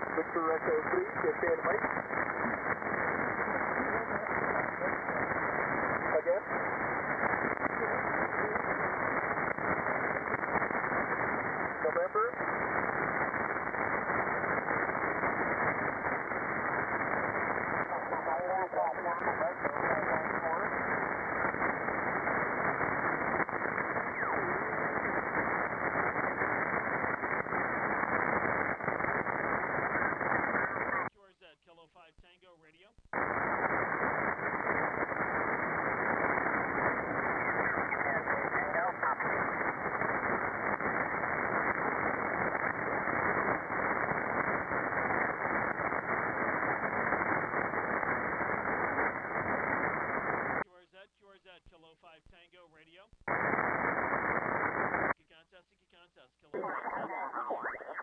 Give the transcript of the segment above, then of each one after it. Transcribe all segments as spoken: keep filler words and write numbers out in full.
Victor Echo three, get stand by. Again. November. Kilo five Tango Radio. Q R Z, Q R Z, Kilo five Tango Radio. Key contest, key contest, Kilo five Tango Radio.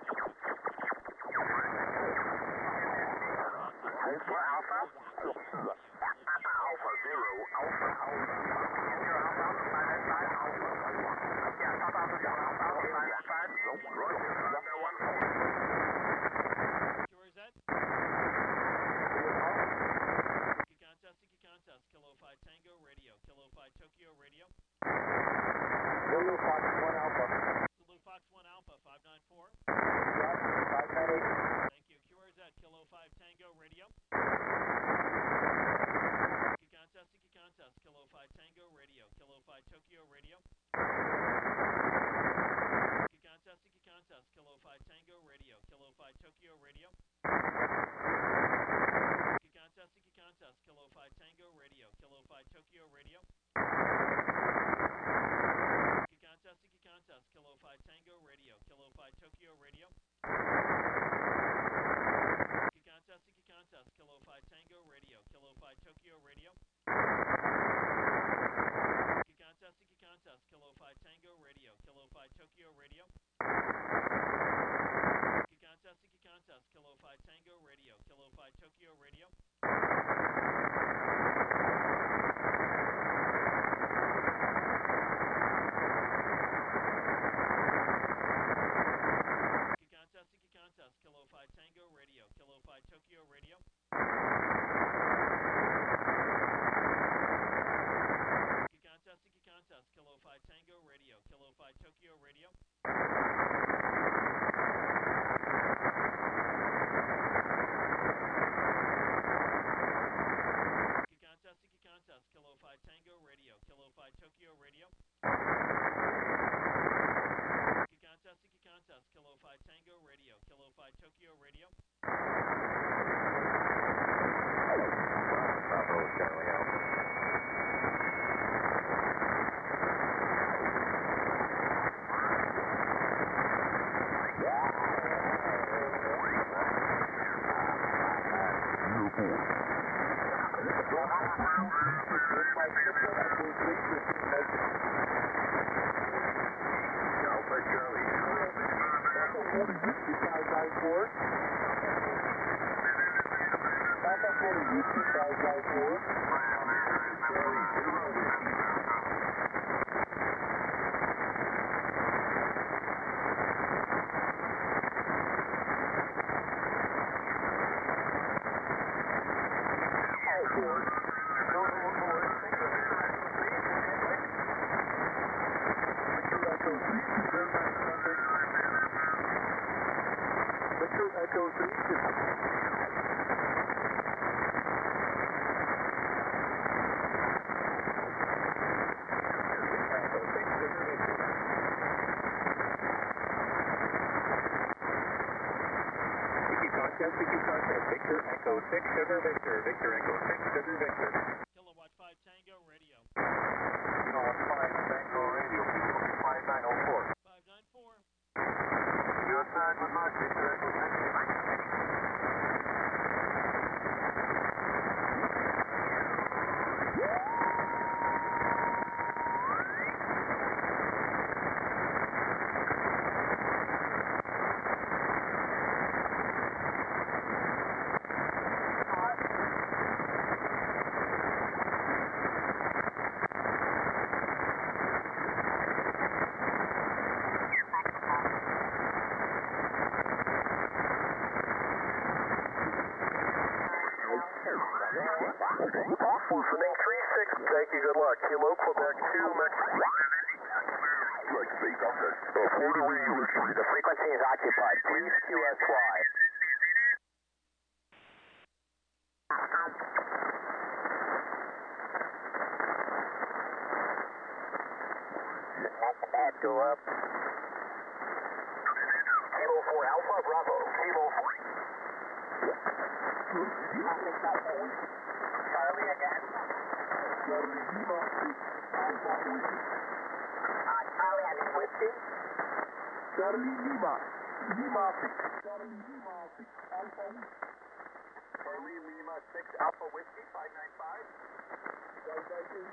Alpha, Alpha. Alpha, Alpha, Zero, Alpha, Alpha. Zero, Alpha, five, five, Alpha. Yeah, Alpha, Alpha, Zero, Alpha, five, five. Roger, Alpha, one, four. Q R Z. Key contest, key contest, Kilo five Tango Radio. Kilo five Tokyo Radio. Zulu Fox one Alpha. Zulu Fox one Alpha, five nine four. five nine eight. Thank you. Q R Z, Kilo five Tango Radio. Key contest, key contest, Kilo five Tango Radio. Kilo five Tokyo Radio. Key contest, key contest, Kilo five Tango Radio. Kilo five Tokyo Radio. Key contest, key contest, Kilo five Tango Radio. Kilo five Tokyo Radio. Key contest, key contest, Kilo five Tango Radio. Kilo five Tokyo Radio. Key contest, key contest, Kilo five Tango Radio. Kilo five Tokyo Radio. Key contest, key contest, Kilo five Tango Radio. Kilo five Tokyo Radio. Key contest, key contest, Kilo five Tango Radio. Kilo five Tokyo Radio. Key contest, key contest, Kilo five Tango Radio. Kilo five Tokyo Radio. Key contest, key contest, Kilo five Tango Radio. Kilo five Tokyo Radio. Key contest, key contest, Kilo five Tango Radio. Kilo five Tokyo Radio. Key contest, key contest, Kilo five Tango Radio. Kilo five Tokyo Radio. Bravo, Charlie Alpha. Alpha, Charlie. forty, five nine four. Alpha forty, five nine four. Victor Echo three. Tiki contact, Victor Echo six, Sugar Victor, Victor Echo six, Sugar Victor. Kilowatt five Tango Radio. Kilowatt five Tango Radio, five nine oh four. five nine four. Your time, good luck, Victor Echo six. Listening three six, thank you, good luck. Kilo, Quebec two, Mexico. The frequency is occupied. Please Q S Y. Go up. Kilo four Alpha, Bravo. Kilo four. Charlie again. Uh, Charlie, I mean whiskey. Charlie Lima. Lima six. Charlie Lima six. Alpha Whiskey. Charlie Lima six Alpha Whiskey, five nine five. five nine eight.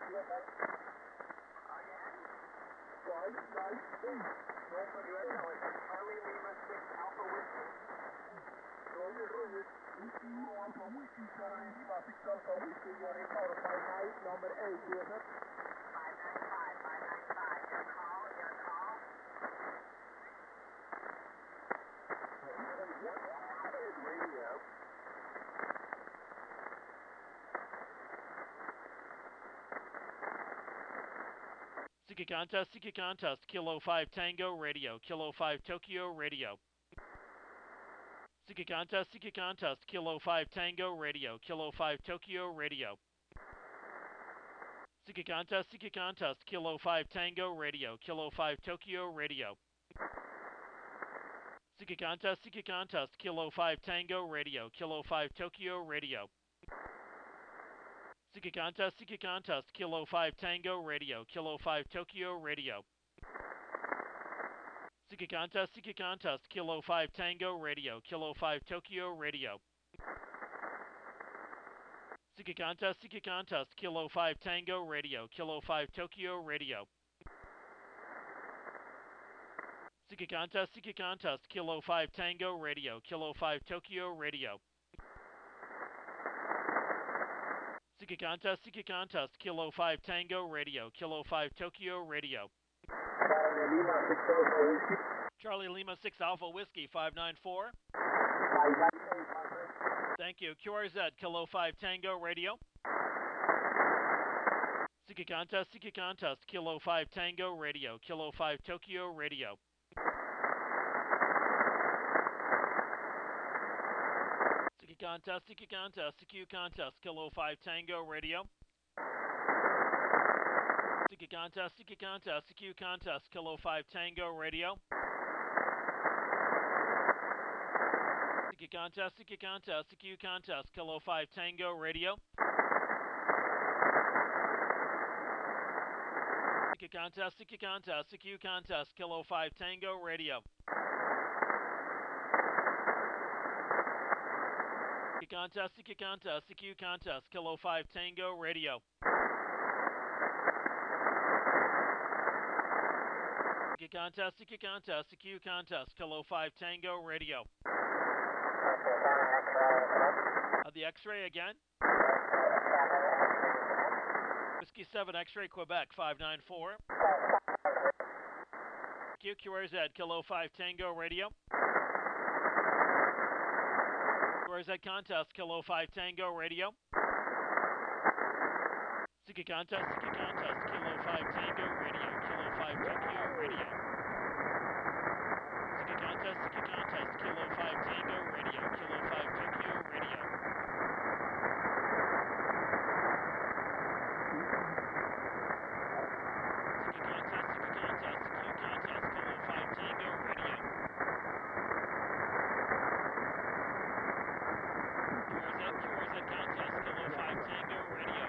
five nine eight. Charlie Lima six Alpha Whiskey. Roger, Roger. Whiskey Euro Alpha Whiskey. Charlie Lima six Alpha Whiskey. You're in power five nine, number eight. Do you have it? five nine five, five nine five. Your call, your call. Radio. Seeker contest, seeker contest, Kilo five Tango Radio, Kilo five Tokyo Radio. Seeker contest, seeker contest, Kilo five Tango Radio, Kilo five Tokyo Radio. Seeker contest, seeker contest, Kilo five Tango Radio, Kilo five Tokyo Radio. Seeker contest, seeker contest, Kilo five Tango Radio, Kilo five Tokyo Radio. Seeker contest, seeker contest, Kilo five Tango Radio, Kilo five Tokyo Radio. Seeker contest, seeker contest, Kilo five Tango Radio, Kilo five Tokyo Radio. Seeker contest, seeker contest, Kilo five Tango Radio, Kilo five Tokyo Radio. Seeker contest, seeker contest, Kilo five Tango Radio, Kilo five Tokyo Radio. Seeker contest, seeker contest, Kilo five Tango Radio, Kilo five Tokyo Radio. Charlie Lima six Alpha Whiskey, five nine four. Thank you. Q R Z, Kilo five Tango Radio. Seeker contest, seeker contest, Kilo five Tango Radio, Kilo five Tokyo Radio. Seeker contest, seeker contest, C Q contest, Kilo five Tango Radio. Seeker contest, seeker contest, C Q contest, Kilo five Tango Radio. Seeker contest, seeker contest, C Q contest, Kilo five Tango Radio. Seeker contest, seeker contest, C Q contest, Kilo five Tango Radio. Seeker contest, seeker contest, C Q contest, Kilo five Tango Radio. Seeker contest, seeker contest, C Q contest, Kilo five Tango Radio. Uh, the X-ray again. Whiskey seven X-ray Quebec five nine four. Q Q R Z Kilo five Tango Radio. Q R Z contest Kilo five Tango Radio. Seeker contest, seeker contest, Kilo five Tango Radio, Kilo five Tokyo Radio. Seeker contest, seeker contest, Kilo five Tango Radio, Kilo five Tokyo Radio. Seeker contest, seeker contest, C Q contest, Kilo five Tango Radio. Q R Z, Q R Z contest, Kilo five Tango Radio.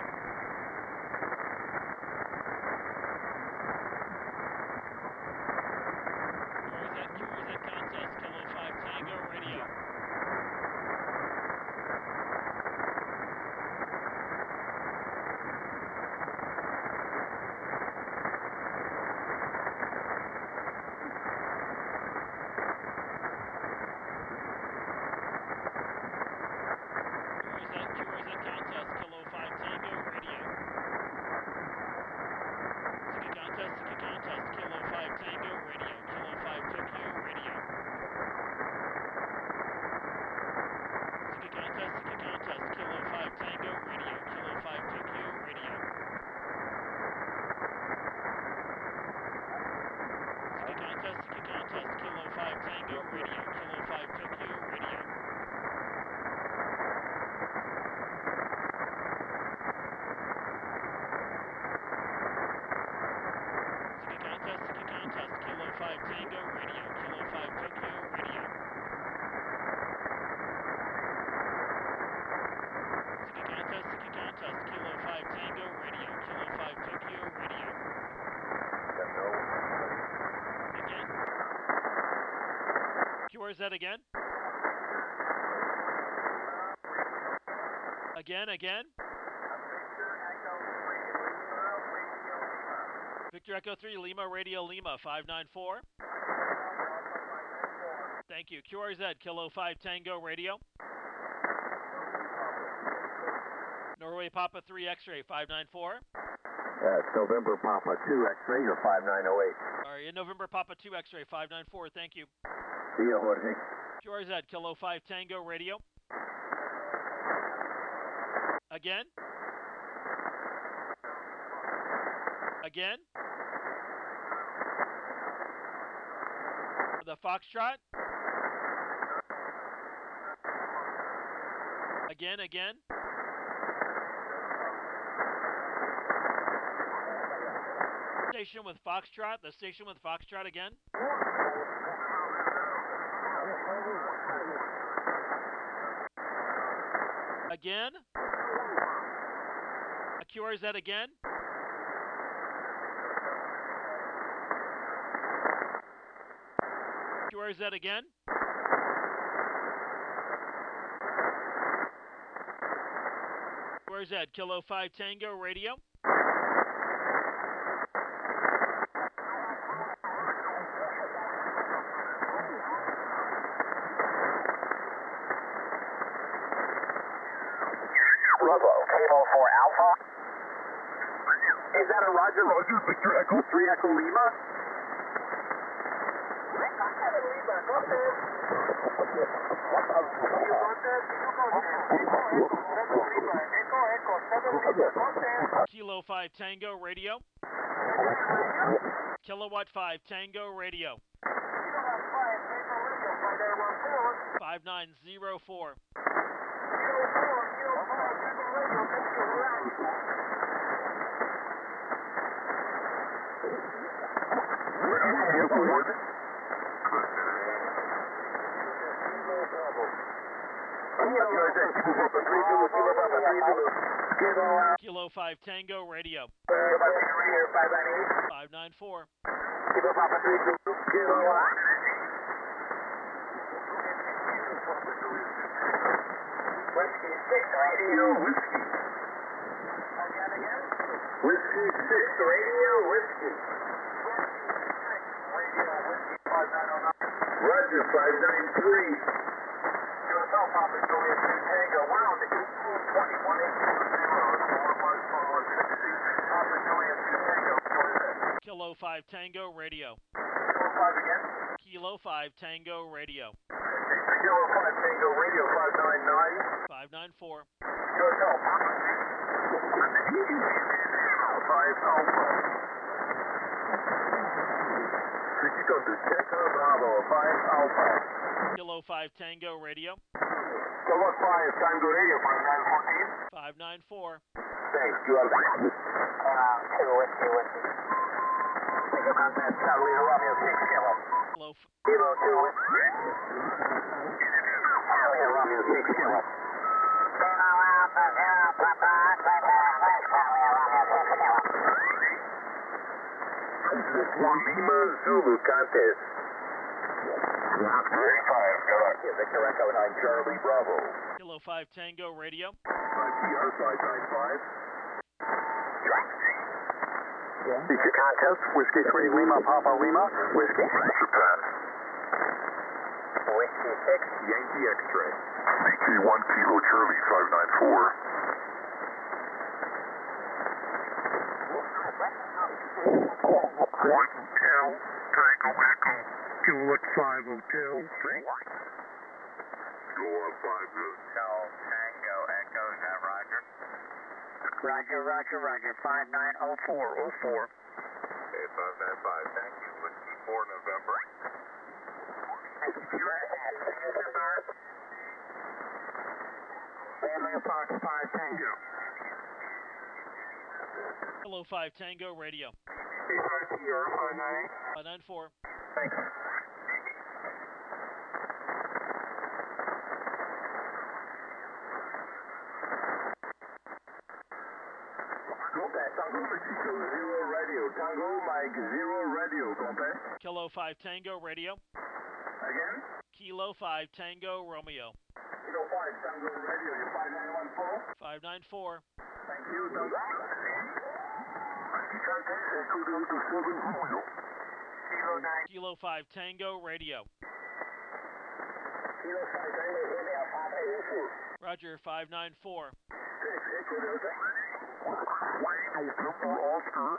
R Z again. Again, again. Victor Echo three, Lima, Radio Lima, five nine four. Thank you. Q R Z, Kilo five Tango Radio. Norway Papa three X-Ray, five nine four. That's November Papa two X-Ray, you're five nine oh eight. All right, in November Papa two X-Ray, five nine four, thank you. See you, Jorge. Q R Z, Kilo five Tango Radio. Again. Again. The Foxtrot. Again, again. Station with Foxtrot. The station with Foxtrot again. Again. A Q R Z again. Q R Z again. Q R Z, Kilo five Tango Radio. Bravo, Kilo four Alpha. Is that a Roger? Roger, Victor Echo three Echo Lima. Kilo five Tango Radio. Kilowatt five Tango Radio. five nine zero four. Kilo five Tango Radio. five nine four. Whiskey six Radio Whiskey. Whiskey six Radio Whiskey. Roger five nine three. Hotel Papa Juliet two Tango. We're on the eighteen twenty-one eighteen zero. Papa Juliet two Tango. Kilo five Tango Radio. Kilo five again. Kilo five Tango Radio. Kilo five Tango Radio five nine nine. five nine four. Hotel Papa. five Alpha. Mexico to Delta Bravo five Alpha. Kilo five Tango Radio. Kilo five Tango Radio five nine fourteen. five nine four. Thanks, you are back. Uh, two Whiskey Whiskey. Take a contact, Charlie Romeo six Kilo. Kilo, f- Kilo two Whiskey. Charlie Romeo six Kilo. Lima Zulu contest. thirty-five, good luck. Victor Echo nine Charlie Bravo. Kilo five Tango Radio. T R five nine five. Feature contest, Whiskey three Lima Papa Lima, Whiskey Japan. Whiskey six Yankee X-Ray. C K one Kilo Charlie five nine four. Hotel, Tango Echo, Kilo five Hotel. Kilo five Hotel, Tango Echo, is that Roger? Roger, Roger, Roger, five nine oh four oh four. Okay, five nine five, thank you. Whiskey four November. Thank you, sir. Family Fox five Tango. Kilo five Tango Radio. five nine five nine four. Thanks. Tango Mexico zero radio. Tango Mike zero radio. Contact. Kilo five Tango Radio. Again? Kilo five Tango Romeo. Kilo five Tango Radio, you're five nine one four. five nine four. Thank you, Tango. Kilo nine. Kilo five Tango Radio. Kilo five Tango Radio, Papa Info. Roger, five nine four. Six, Echo Delta. November Oscar.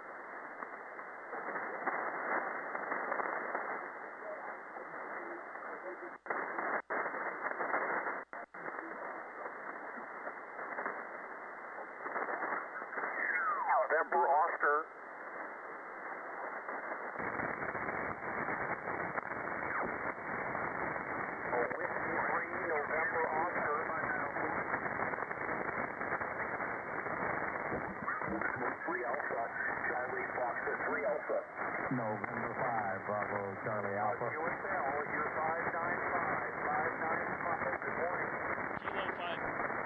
November Oscar. Oh, Whiskey three, November Oscar. three Alpha, Charlie Foxer three Alpha. November five, Bravo, Charlie Alpha. U S L, you're five nine five, five nine five. Good morning. Kilo five.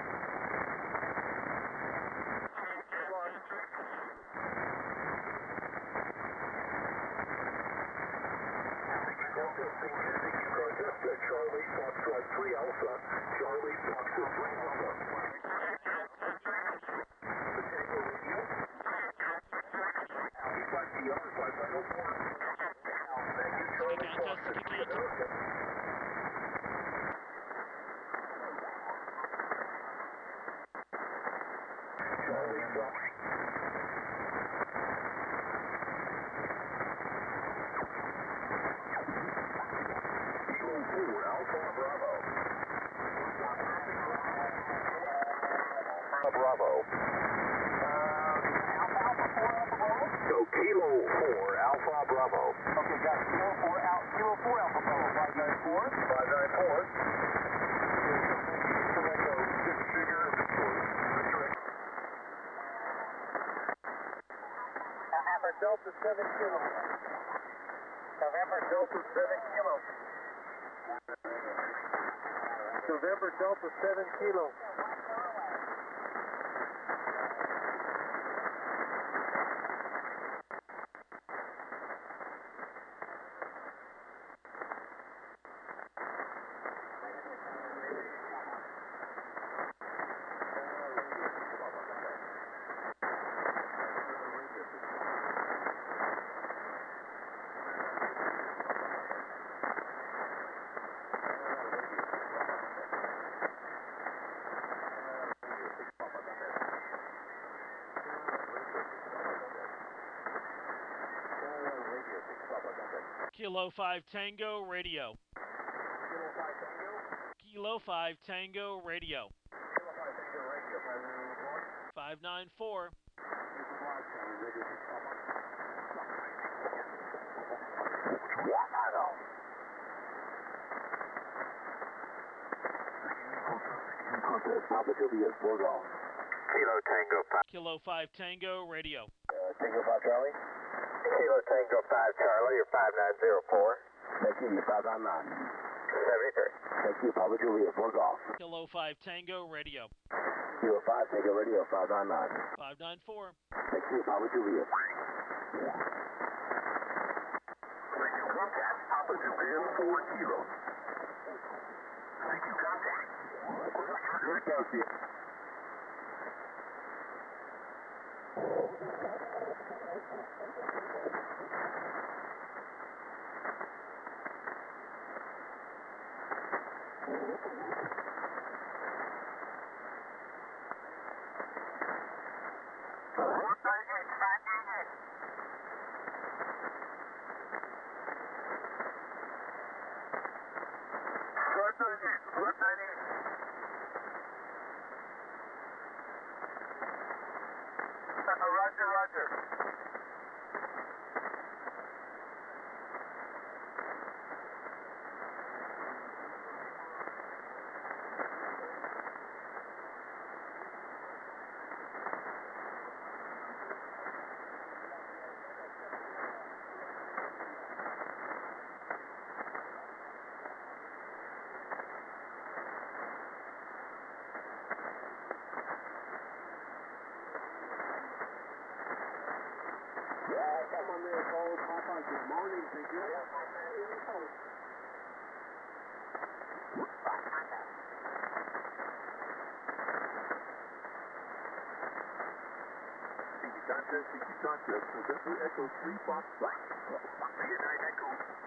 Charlie Foxtrot three Alpha, Charlie Foxer three Alpha. Bravo. So Kilo four Alpha Bravo. Okay, got Kilo four Al Kilo four Alpha Bravo. Five nine four. Five nine four. November Delta seven Kilo. November Delta seven Kilo. November Delta seven Kilo. Kilo five Tango Radio. Kilo five Tango Radio. five nine four. Papa Julius, Bulldog. Kilo Tango five. Kilo five Tango Radio. Uh, Tango five Charlie. Kilo Tango five Charlie, you're five nine zero four. Thank you, you're five nine nine. seventy-three. Thank you, Papa Julius, Bulldog. Kilo five Tango Radio. Kilo five Tango Radio, five nine nine. five nine four. Thank you, Papa Julius. Thank you, contact. Papa Julius, four Kilo. Thank you, contact. Good, thank you. Roger, roger. Someone there called Papa. Good morning, thank you. Contest, Tiki Contest, November Echo three Fox Fox. Good night, Echo.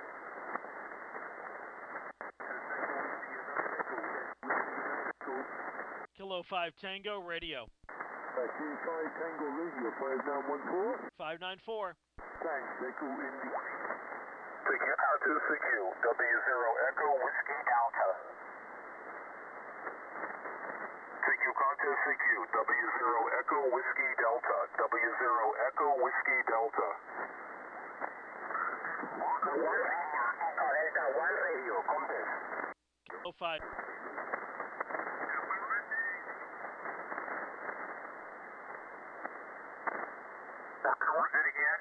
Kilo five Tango Radio. Uh, King five Tango Radio, five nine one four. five nine four. Thanks, Echo Indy. C Q Contest, C Q, W zero Echo Whiskey Delta. C Q Contest, C Q, W zero Echo Whiskey Delta. W zero Echo Whiskey Delta. Echo Delta one Radio, Contest. Kilo five. Say it again.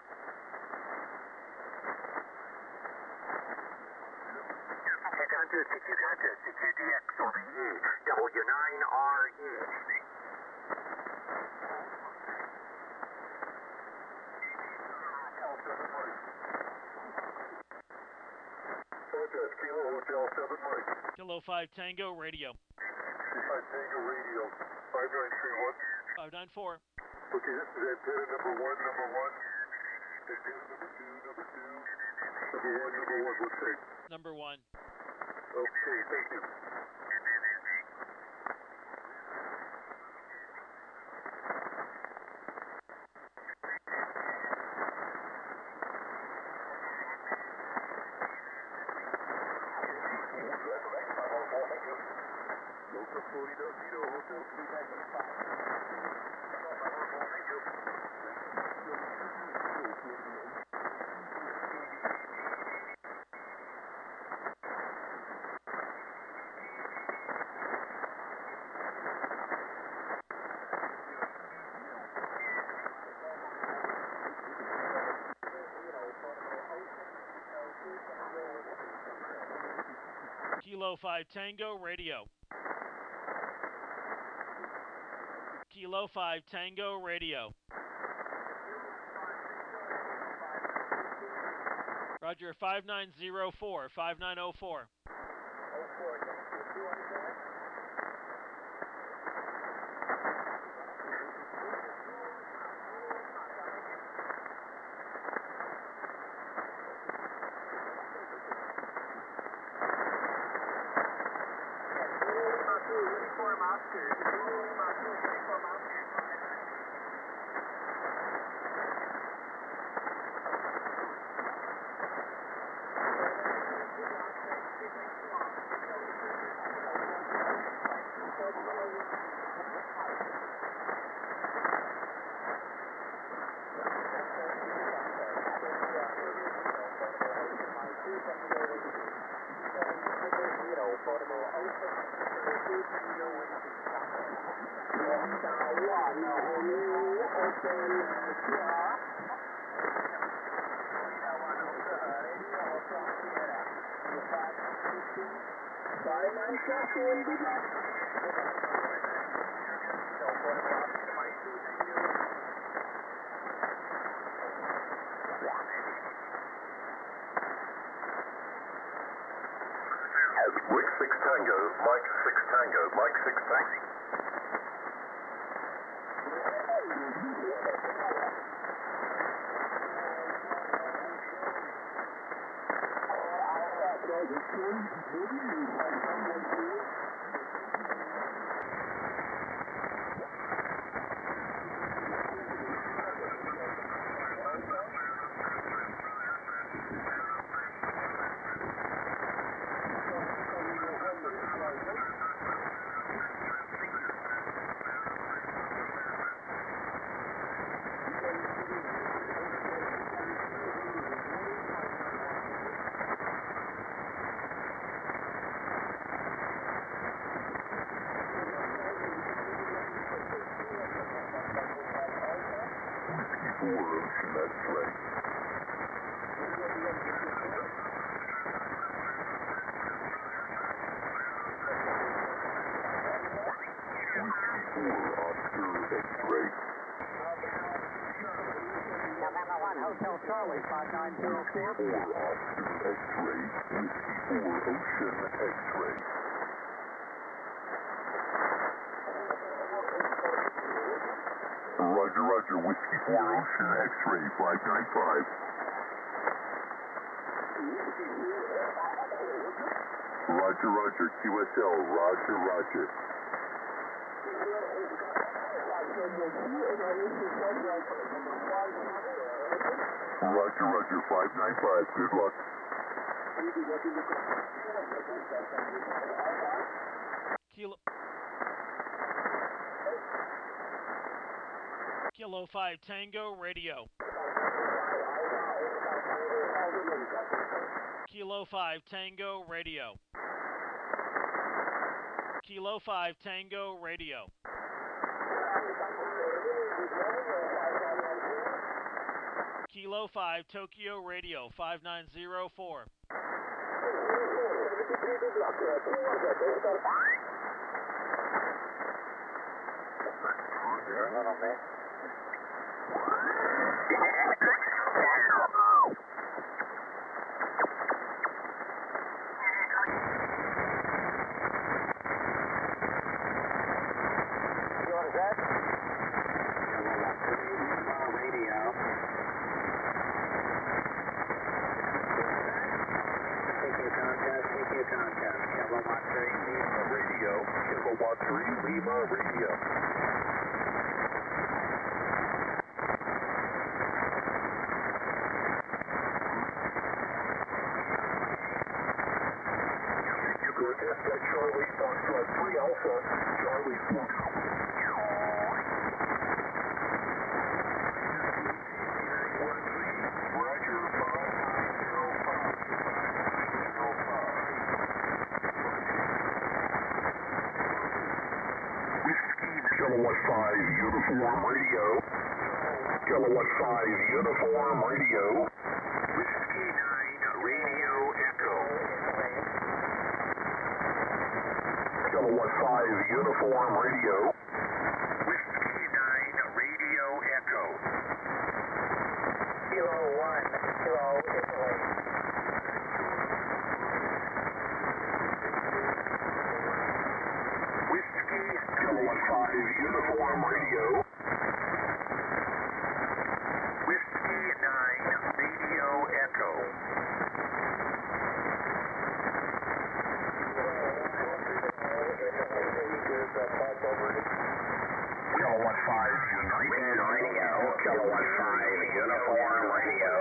Contest, C Q Contest, C Q D X over E, W nine R E. Contest, Kilo Hotel seven Mike. Kilo five Tango Radio. five Tango Radio, five nine three one. five nine four. Okay, this is antenna number one, number one. Antenna number two, number two. Number one, number one, what's that? Number one. Okay, thank you. Delta Florida, Vito Hotel three nine five. Kilo five Tango Radio. Kilo five Tango Radio. Roger, five nine zero four, five nine zero four. Wick six Tango, Mike six Tango, Mike six Tango. Hotel Charlie, five nine zero four. four Oscar X-ray, Whiskey four Ocean X-ray. Roger, roger, Whiskey four Ocean X-ray five nine five. Roger, Roger, Q S L, Roger, Roger. Roger, Roger, five nine five, good luck. Kilo. Kilo five Tango Radio. Kilo five Tango Radio. Kilo five Tango Radio. Kilo five Tokyo Radio five nine zero four. Kilowatt three, Lima Radio. You go test at Charlie Foxtrot three Alpha, Charlie Fox. Roger, five nine zero five. Kilowatt five Uniform Radio. Kilowatt five Uniform Radio. Whiskey nine Radio Echo. Kilowatt five Uniform Radio. Whiskey nine Radio Echo. Kilo one, Kilo Italy. Kilowatt five Uniform Radio. Whiskey nine Radio Echo. Kilowatt five United Radio. Kilowatt five Uniform Radio.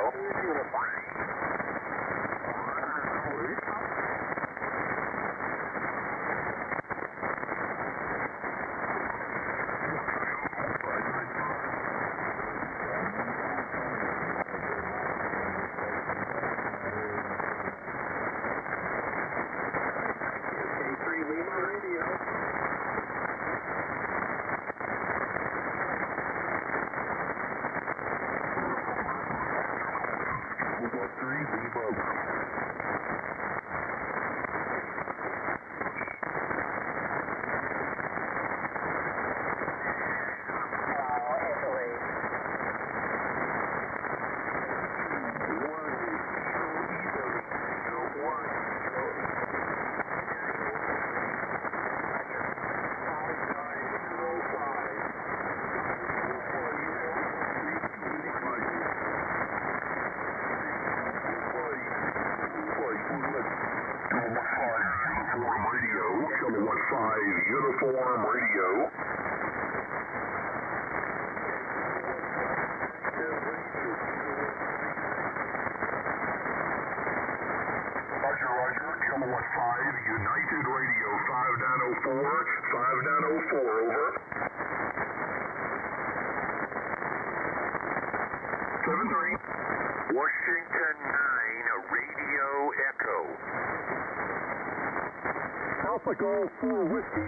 Uniform Radio. Roger, Roger, Kilowatt five, United Radio, five nine oh four, five nine oh four, over. seven three. Washington nine, Radio Echo. Alpha Golf four Whiskey.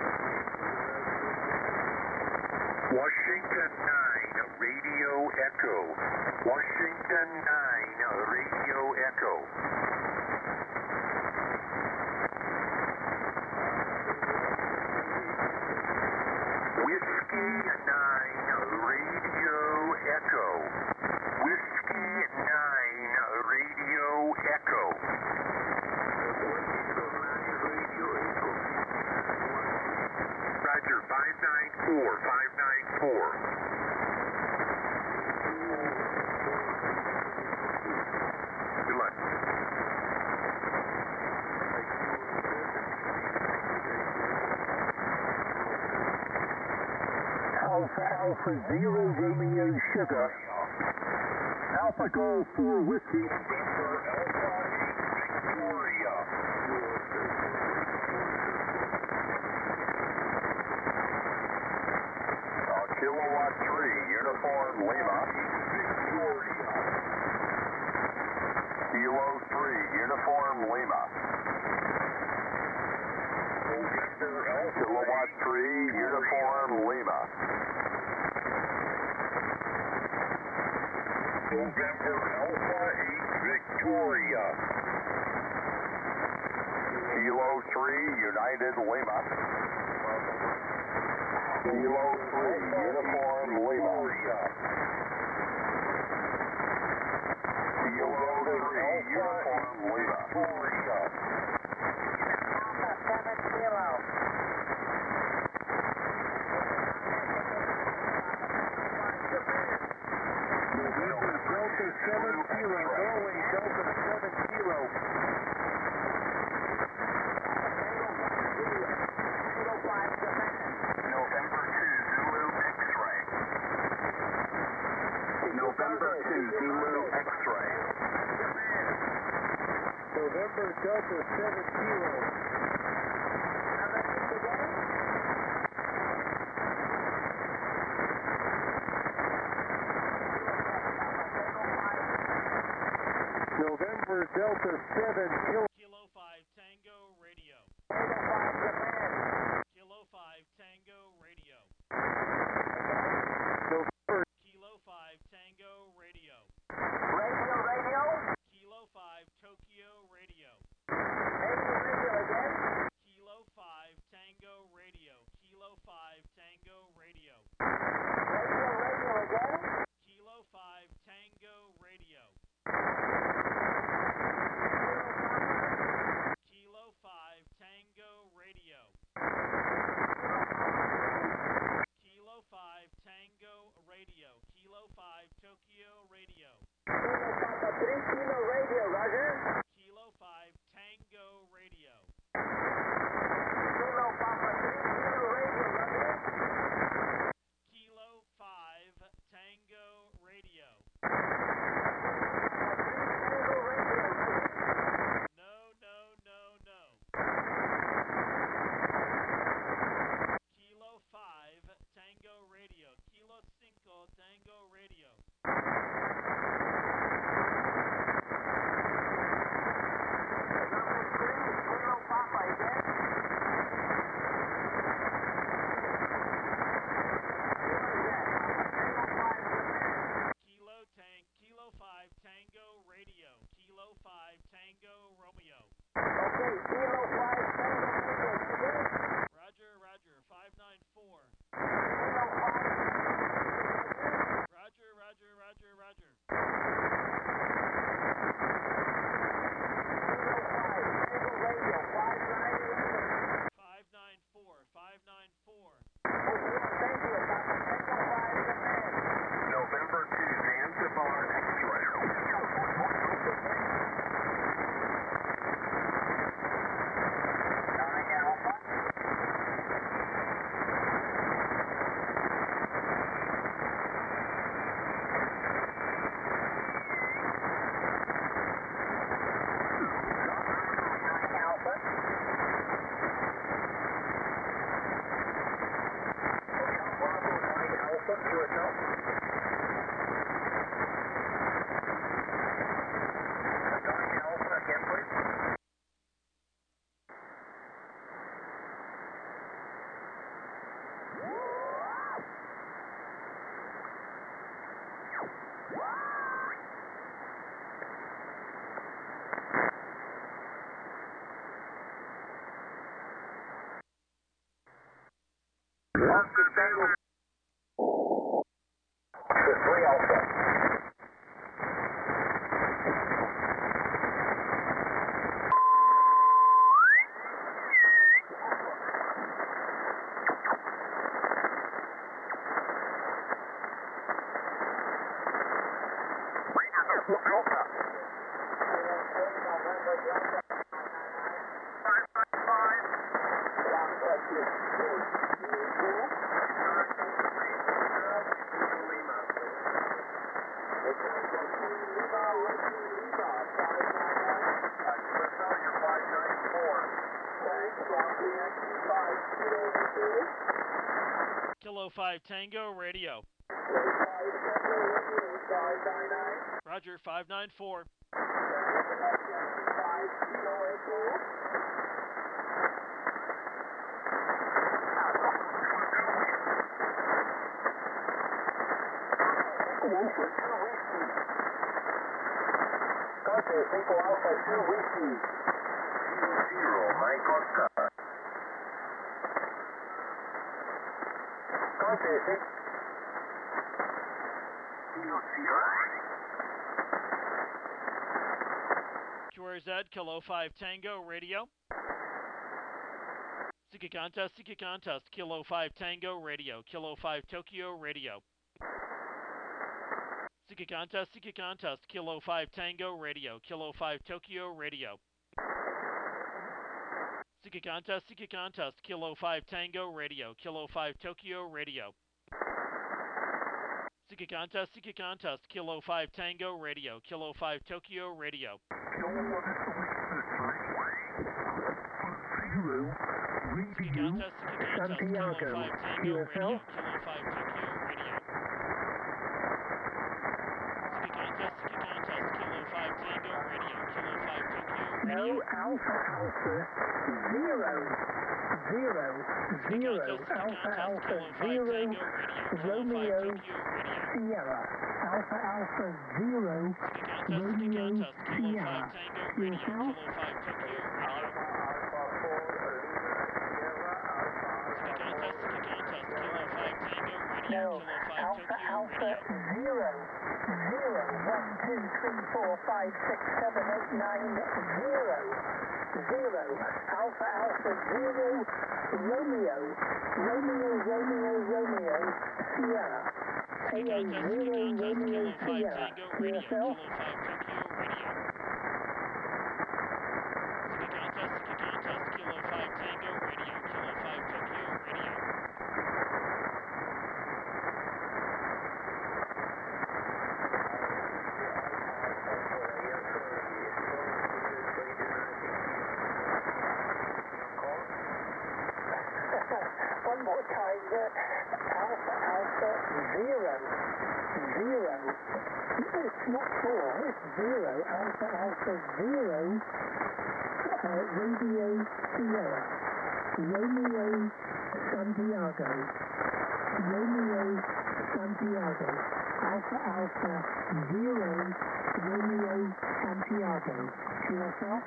Washington nine, Radio Echo. Washington nine, Radio Echo. Whiskey nine, Radio Echo. Whiskey nine, Radio Echo. Roger, five nine four, five nine four. Alpha, Alpha Zero Romeo Sugar. Alpha Golf four Whiskey. November Alpha Victoria. Uh, Kilowatt three, Uniform Lima. Victoria. Kilo three, Uniform Lima. November Alpha. Kilowatt three, Uniform Lima. November Alpha eight, Victoria. Kilo three, United Lima. Kilo three, Uniform Lima. Kilo three, Uniform Lima. seven kilo. November Delta seven Kilo, Norway Delta seven Kilo. November two, Zulu X-ray. November two, Zulu X-ray. November Delta seven Kilo. November Delta seven Kilo. Kilo five Tango Radio. Kilo five Tango Radio. November Kilo five Tango Radio. Radio, radio. Kilo five Tokyo Radio. Radio, radio again. Kilo five Tango Radio. Kilo five Tango Radio. Radio, radio again. Kilo five Tango Radio. Kilo five Tango Radio. Kilo five Tango Radio. Kilo five Tokyo Radio. Kilo Papa three kilo radio, Roger. Kilo five Tango Radio. Kilo Papa three kilo radio, Roger. Kilo five Tango Radio. Tango radio, Roger. No, no, no, no. Kilo five Tango Radio. Kilo cinco Tango Radio. Number three, Kilo Papa again. Kilo Tank. Kilo five Tango Radio. Kilo five Tango Romeo. Okay, Kilo five Tango radio, Roger. Roger, Roger. five nine four. Kilo five. Roger, Roger, Roger, Roger. Kilo five Tango radio, five nine eleven. five nine four. five nine four. Thank you, Papa. Tango five command. November two, Zanzibar X-ray. Nine Alpha. Nine Alpha. Bravo nine Alpha, Hotel. Nine Alpha, again, please. Oscar Tango. To three Alpha. Alpha. Five five five. Kilo five Tango Radio. Roger, five nine four. Contact Cinco Alpha two Whiskey. Zero, zero, Mike Oscar. Contact Cinco Q R Z, Kilo five Tango Radio. Seek a contest, seek a contest, Kilo five Tango Radio, Kilo five Tokyo Radio. Seek a contest, seek a contest, Kilo five Tango Radio, Kilo five Tokyo Radio. Seek a contest, seek a contest, Kilo five Tango Radio, Kilo five Tokyo Radio. Seek a contest, seek a contest, Kilo five Tango Radio, Kilo five Tokyo Radio. Seek a contest, seek a contest, Kilo five Tango Radio, Kilo five Tokyo Radio. Seek a contest, seek a contest, Kilo five Tango Radio, Kilo five Tokyo Radio. No Alpha Alpha zero zero zero Alpha Alpha zero Romeo Sierra Alpha Alpha zero Romeo Sierra. Yourself? No Alpha Alpha zero zero one two three four five six seven eight nine zero zero Alpha Alpha zero Romeo Romeo Romeo Romeo Sierra A A zero Romeo Sierra. Yourself? One more time, uh, Alpha Alpha zero zero. It's not four, it's zero. Alpha Alpha zero. Uh, Radio Sierra. Romeo Santiago. Romeo Santiago. Alpha Alpha zero. Romeo Santiago. To yourself?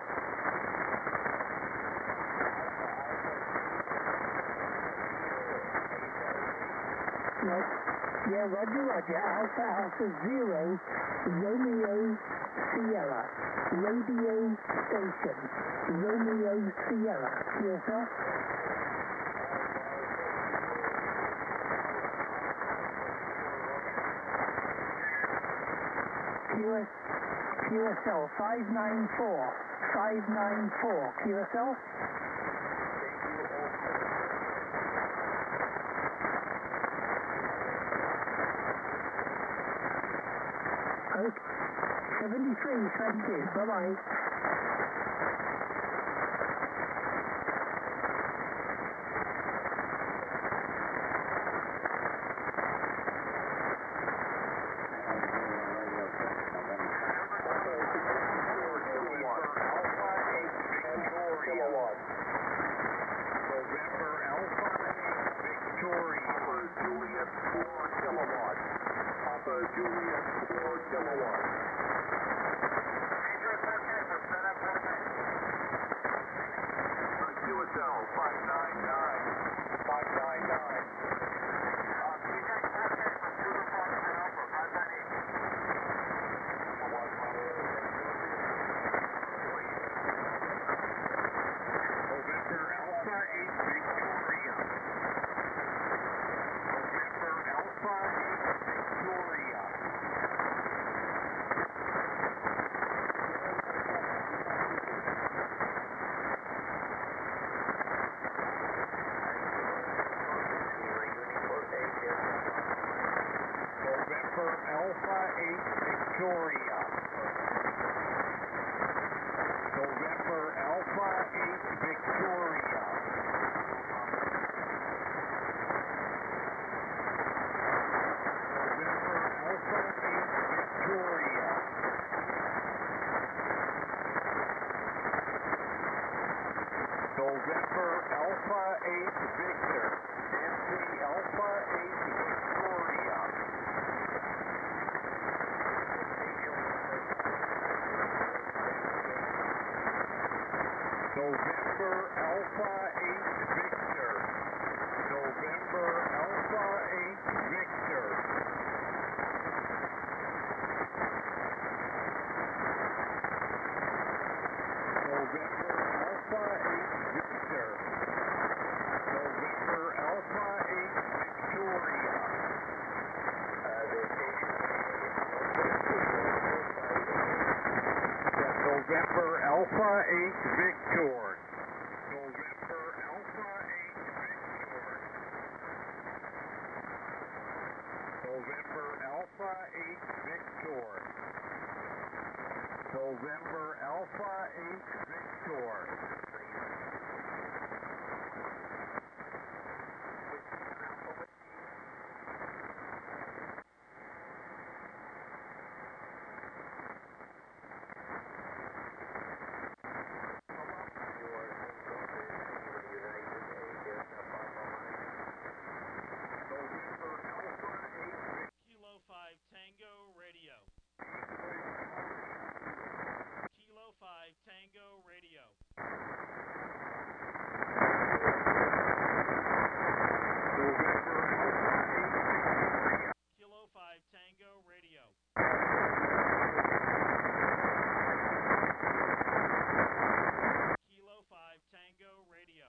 Yes. Yeah, Roger, Roger. Alpha Alpha zero, Romeo Sierra. Radio station. Romeo Sierra. Yourself? Q S, Q S L five nine four. five nine four. Q S L? Okay. seventy-three, thank you. Bye-bye. eight Victor. Nancy Alpha eight Victoria. November Alpha eight Victor. November Alpha eight Victor. November Alpha eight Victor. November Alpha eight Victoria. November Alpha eight Victor. November Alpha eight Victor. November Alpha eight Victor. November Alpha eight Victor. Kilo five Tango Radio. Kilo five Tango Radio. Kilo five Tango Radio. Kilo five Tango Radio.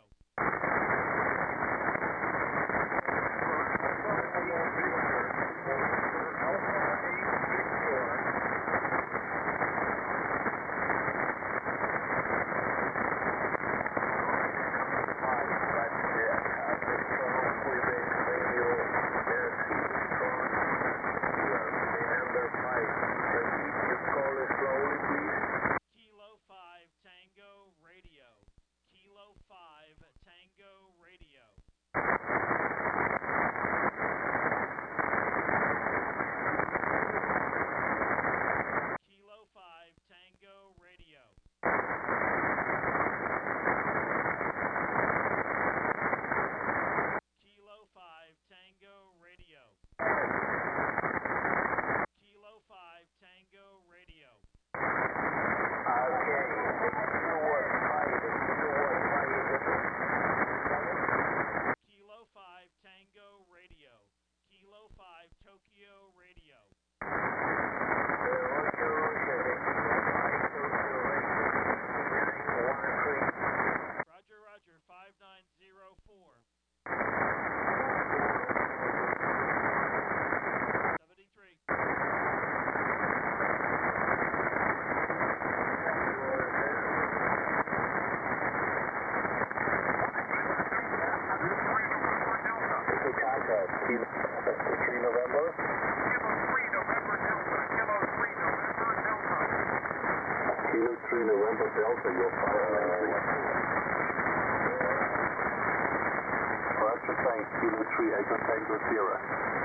Kilo five Tango Radio. Kilo five Tango Radio. Kilo five Tango Radio. Kilo five Tango Radio. Kilo five Tango Radio. Kilo five Tango Radio. Kilo five Tokyo Radio. Roger, Roger, five nine zero four. seventy-three. three November. Kilo three November Delta, you're five nine three. Roger, thanks. Kilo three Echo Tango Sierra.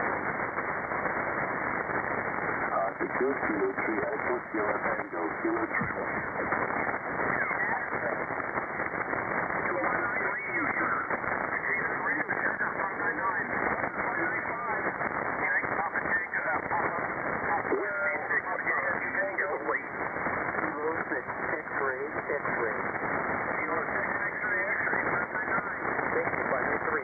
Altitude, Kilo three Echo Sierra Tango, Kilo three. X-ray, X-ray. Kilo six X-ray, X-ray, five nine nine. Thank you, five nine three.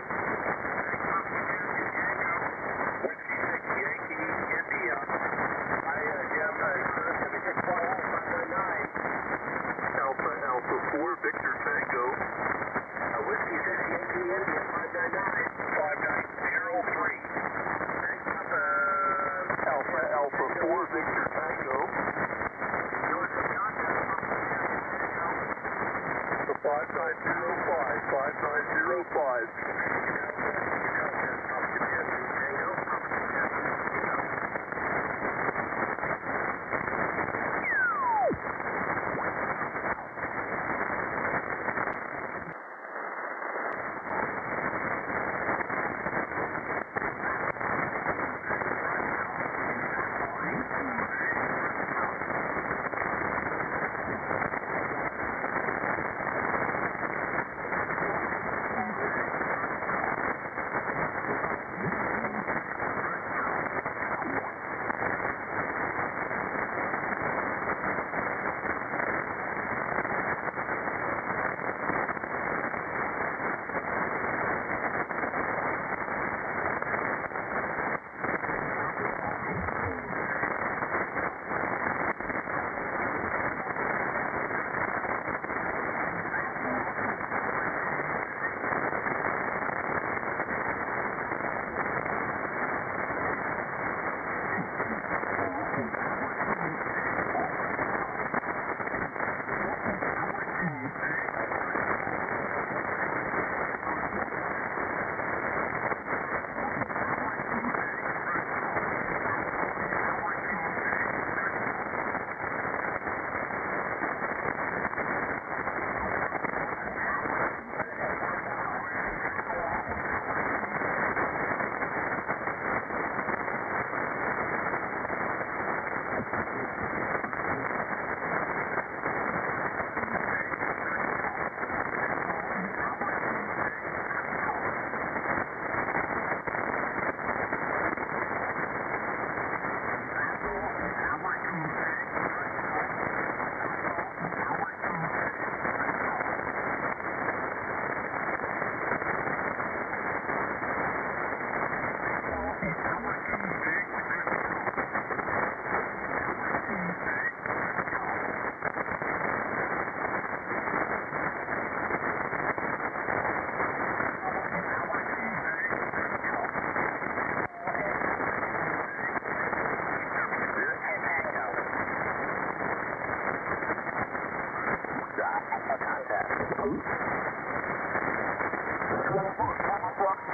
Whiskey six Yankee, India. I uh, have uh, certificate five nine nine. Alpha, Alpha four, Victor Tango. Uh, Whiskey six Yankee, India, five nine nine. five nine zero three. Uh, Alpha, Alpha four, Victor Tango. five nine zero five, five nine zero five.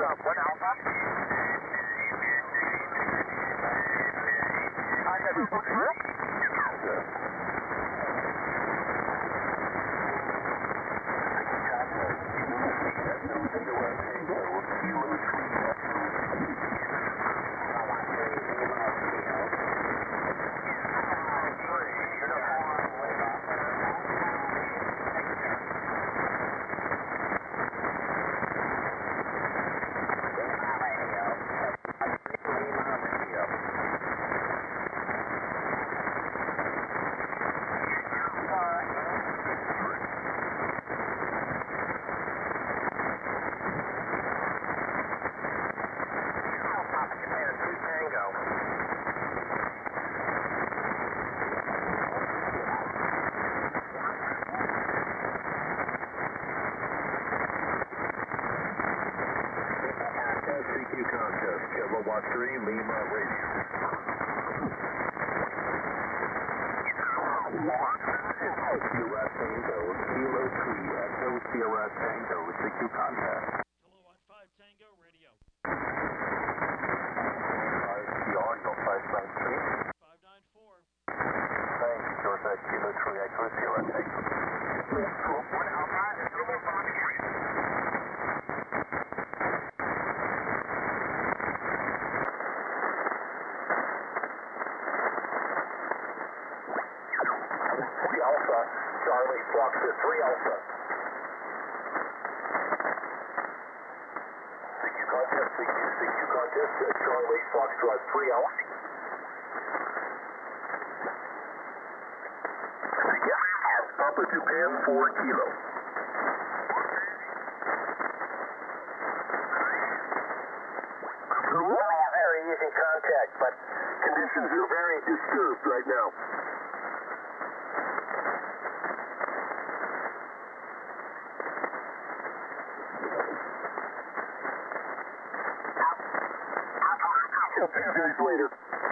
up. One Alpha. Contact with Fox Zero. Kilowatt three, Lima Radio. Sierra Tango, Kilo three, Echo Sierra Tango, C Q contact. Kilowatt five Tango Radio. The audio five nine three. five nine four. Thanks, Georgia Kilo three, Echo Sierra Tango. One Alpha, Zero Fox three. Alpha, Charlie, Fox to three Alpha. C Q contest, C Q, C Q contest, uh, Charlie, Fox drive three Alpha. Yeah, upper to pan four kilo. Very easy contact, but conditions are very disturbed right now. A few days later.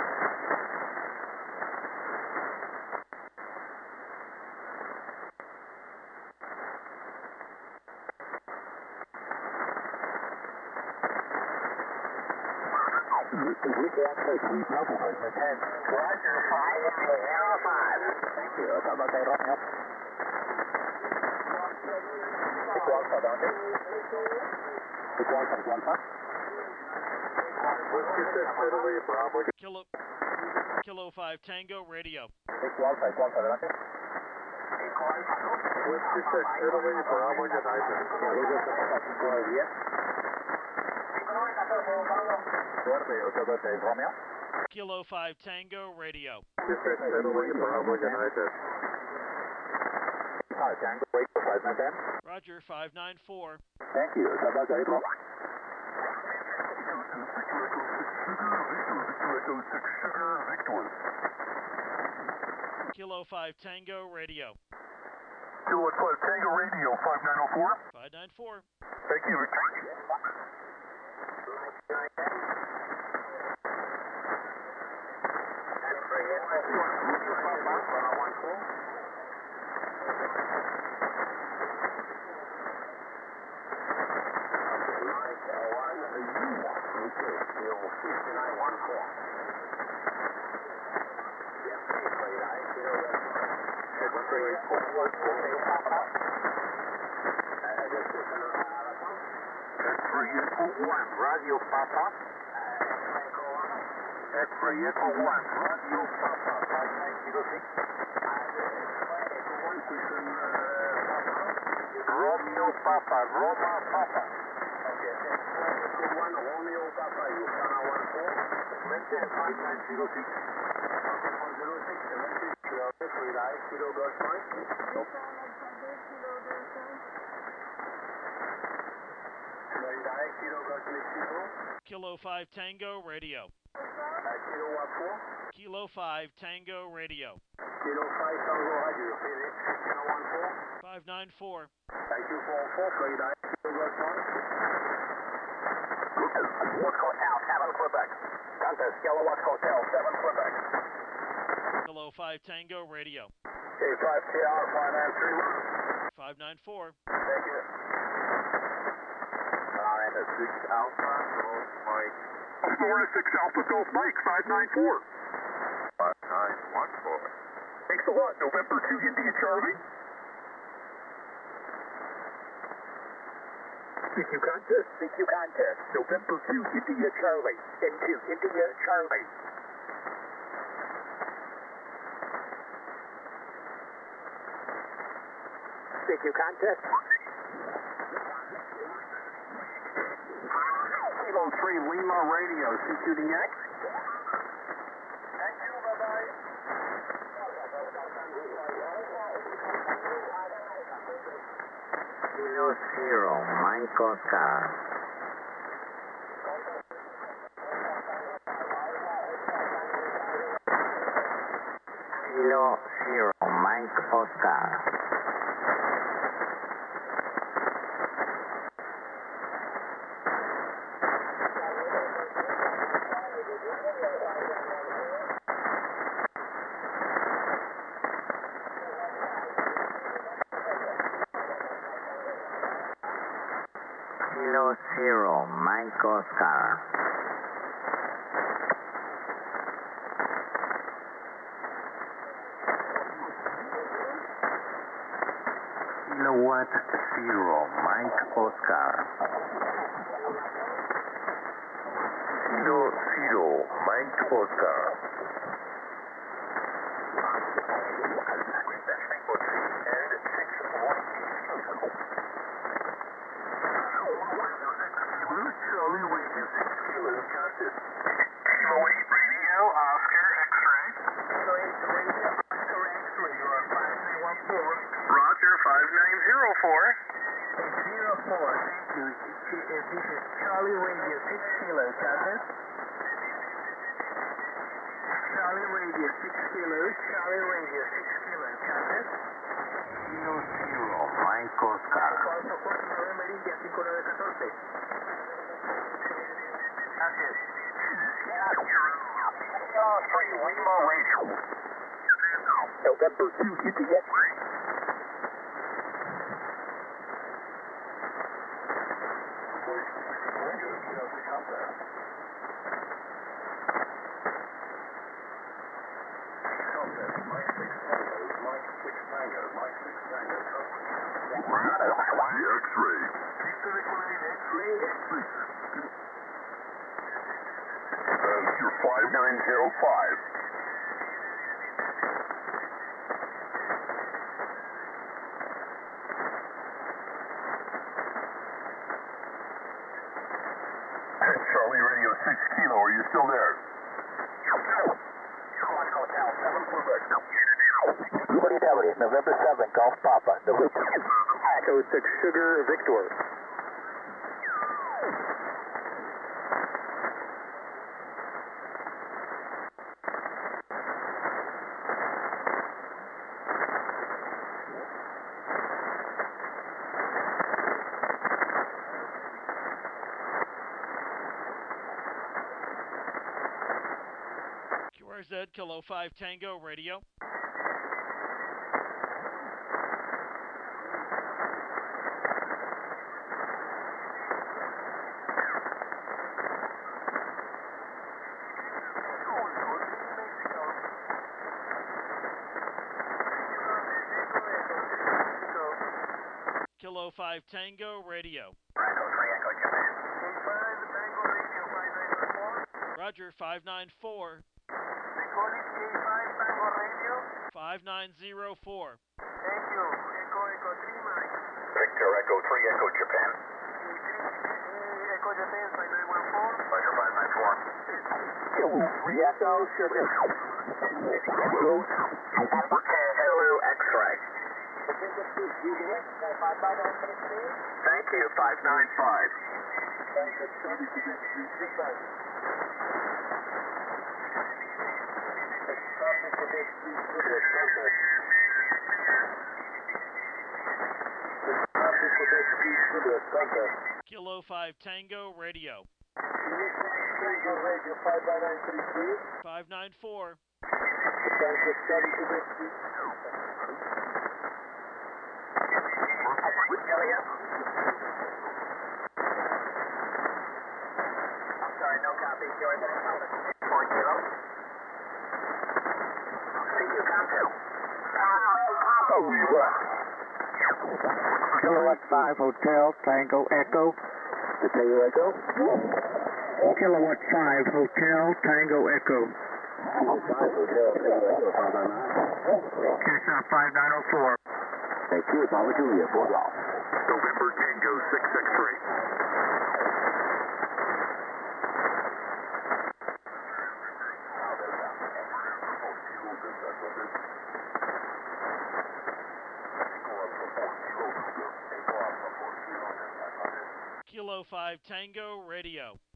Roger, five, zero, five. Thank you. How about that, Romeo? Six Alpha, don't they? Six Alpha, Alpha. Whiskey six Italy, Bravo. Kilo, Kilo five Tango Radio. Six Alpha, Alpha, adelante. Whiskey six Italy, Bravo United. Suerte, ocho dos seis, Romeo. Kilo five Tango Radio. Whiskey six Italy, Bravo United. Hi, Tango, wait for five nine ten. Roger, five nine four. Thank you. How about that, Romeo? Kilo five Tango Radio. Kilo five Tango Radio, five nine oh four. five nine four. Thank you, Victor. Radio Papa. X-ray Echo one, Radio Papa, five nine zero six. Romeo Papa, Roma Papa. Okay, Echo one, Romeo Papa, Yukana one four. Maintain five nine zero six. one zero six, seventy, Kilo Golf Point. Kilo five Tango Radio. Kilo one four. Kilo five Tango Radio. Kilo five Tango Radio. Phoenix. Kilo one four. five nine four. Thank you for four. Florida. Kilo Golf Point. West Hotel, seven Quebec. Contest, Kilowatt Hotel, seven Quebec. Kilo five Tango Radio. K five K R, five nine three one. five nine four. Thank you. Uh, nine six Alpha, Golf Mike. four to six Alpha Golf Mike, five nine four. five nine one four. Thanks a lot. November two India Charlie. C Q contest, C Q contest. November two India Charlie. N two India Charlie. C Q contest. Kilo three Lima Radio, C Q D X. Thank you, bye-bye. Kilo zero Mike Oscar. Kilo zero Mike Oscar. Kilo zero Mike Oscar. Kilowatt zero Mike Oscar. Kilo zero Mike Oscar. Charlie Radio six Kilo contest. Kilo eight Radio Oscar X-ray. Kilo eight Radio Oscar X-ray. You are five nine one four. Roger, five nine zero four. zero four, thank you. This is Charlie Radio six Kilo contest. Charlie Radio six Kilo. Charlie Radio six Kilo contest. Kilo zero Mike Oscar. cuatro cuatro November India cinco nueve uno cuatro. Gracias. three Lima Radio. November two India. X-ray. You're five nine zero five. Charlie Radio six Kilo, are you still there? November seventh, Golf Papa. Echo six Sugar Victor. Q R Z Kilo five Tango Radio. Kilo five Tango Radio. Roger, five nine four. five nine zero four. Thank you. Echo, Echo three, Mike. Victor Echo three Echo Japan. Echo Japan, five nine one four. Roger, five nine four. three Echo Sugar. Hello X-ray. Thank you, five nine five. Kilo five Tango Radio. five nine four. Four kilo. Thank you, contact. Kilowatt five Hotel Tango Echo. The Tango Echo. Kilowatt five Hotel Tango Echo. five Hotel Tango Echo five nine nine. Cash five nine oh four. Thank you. 保卫注意拨扰。 November Tango six six three. Kilo five Tango Radio.